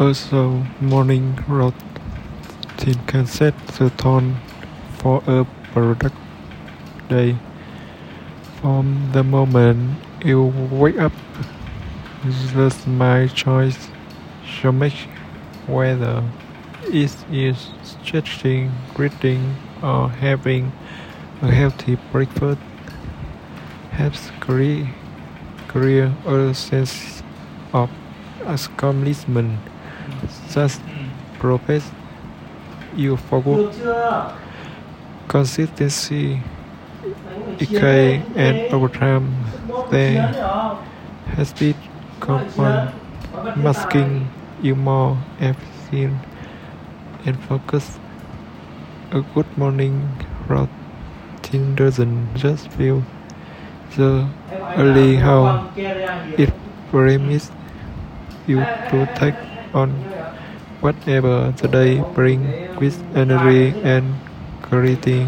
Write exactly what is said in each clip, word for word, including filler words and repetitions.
Also, morning routine can set the tone for a productive day. From the moment you wake up, the small choice shall make whether it is stretching, reading, or having a healthy breakfast helps create, create a sense of accomplishment. Thus, progress you focus, consistency, decay, and over time, they has been combined, masking you more efficient and focused. A good morning routine doesn't just feel the early how it permits you to take on whatever the day brings with energy and clarity.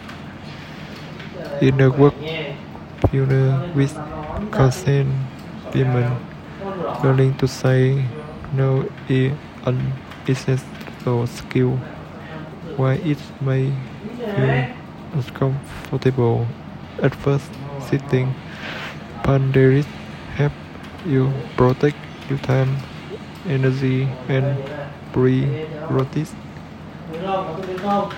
In the work future with consent women learning to say no is an essential skill. While it may feel uncomfortable at first, setting boundaries help you protect your time, energy, and priorities.